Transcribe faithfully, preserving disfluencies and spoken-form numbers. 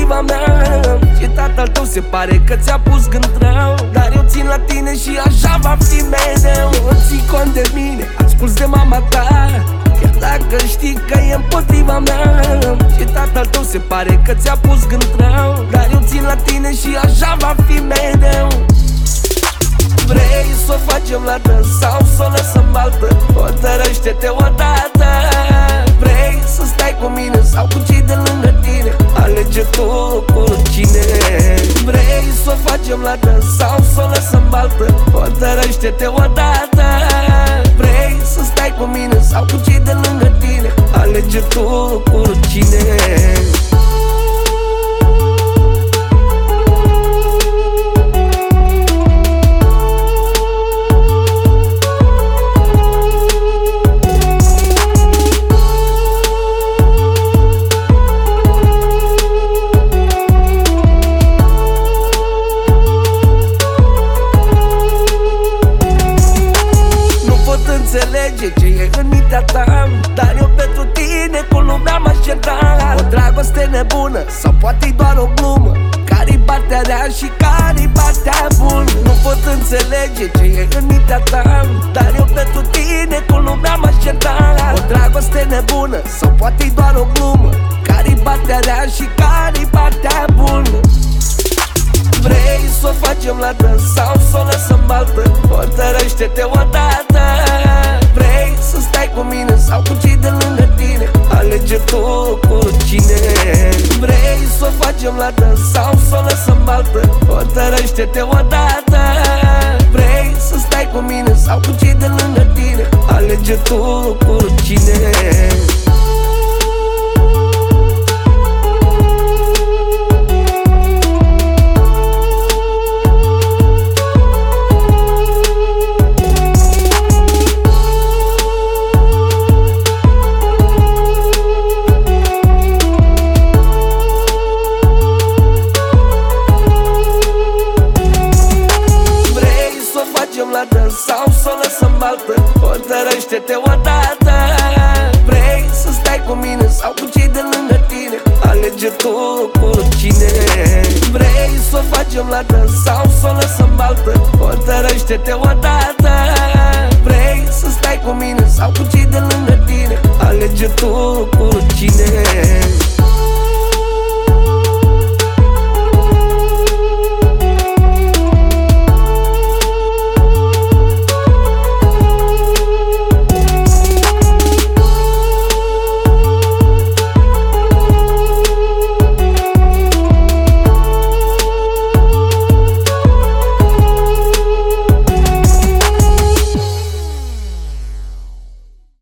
împotriva mea. Și tatăl tău se pare că ți-a pus gând rău, dar eu țin la tine și așa va fi mereu. Ții cont de mine, asculți de mama ta, chiar dacă știi că e împotriva mea. Și tatăl tău se pare că ți-a pus gând rău, dar eu țin la tine și așa va fi mereu. Vrei să o facem la dâns sau să o lăsăm altă? Hotărăște-te odată. Vrei să stai cu mine sau cu cei de lângă tine? Alege tu cu cine. Vrei să o facem la dâns sau să o lăsăm altă? Hotărăște-te odată. Vrei să stai cu mine sau cu cei de lângă tine? Alege tu cu cine. Înțelege ce e în mintea ta, dar eu pentru tine cu lumea m-aș certa. O dragoste nebună sau poate-i doar o glumă? Care-i partea rea și care-i partea bună? Nu pot înțelege ce e în mintea ta, dar eu pentru tine cu lumea m-aș certa. O dragoste nebună sau poate-i doar o glumă? Care-i partea rea și care-i partea bună? Vrei să o facem la dâns sau să o lăsăm altă? Hotărăște-te odată. Vrei să stai cu mine sau cu cei de lângă tine? Alege tu cu cine. Vrei să o facem la dâns sau să o lăsăm altă? Hotărăște-te odată. Vrei să stai cu mine sau cu cei de lângă tine? Alege tu cu cine. La dâns sau să o lăsăm altă? Hotărăște-te odată. Vrei să stai cu mine sau cu cei de lângă tine? Alege tu cu cine. Vrei să o facem la dâns sau să o lăsăm altă? Hotărăște-te odată. Vrei să stai cu mine sau cu cei de lângă tine? Alege tu cu cine.